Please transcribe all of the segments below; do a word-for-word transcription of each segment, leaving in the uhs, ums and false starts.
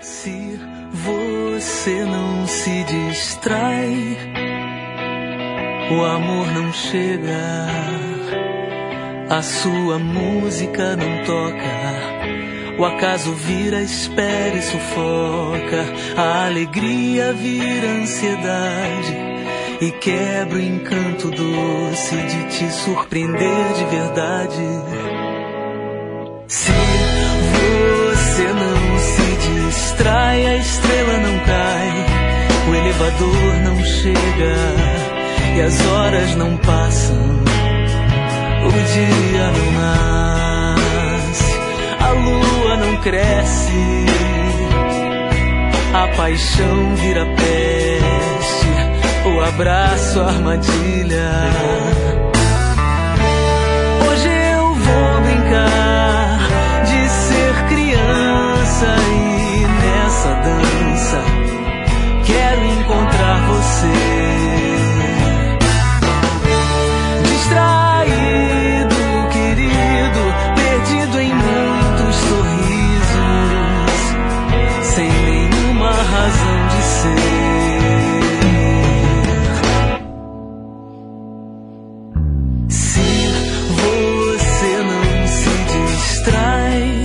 Se você não se distrai, o amor não chega, a sua música não toca, o acaso vira, espera e sufoca, a alegria vira ansiedade e quebra o encanto doce de te surpreender de verdade. Se você não se distrai, a estrela não cai, o elevador não chega e as horas não passam, o dia não nasce, a lua não cresce, a paixão vira peste, o abraço armadilha. Hoje eu vou brincar de ser criança e nessa dança quero encontrar você. Distraído, querido, perdido em muitos sorrisos, sem nenhuma razão de ser. Se você não se distrai,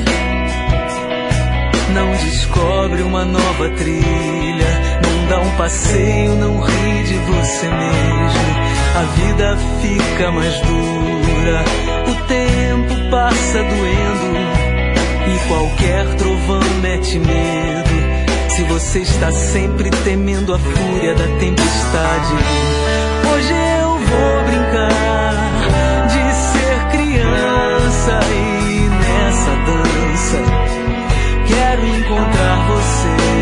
não descobre uma nova trilha, não dá um passeio, não ri de você mesmo, a vida fica mais dura, o tempo passa doendo e qualquer trovão mete medo. Se você está sempre temendo a fúria da tempestade, hoje eu vou brincar de ser criança e nessa dança quero encontrar você.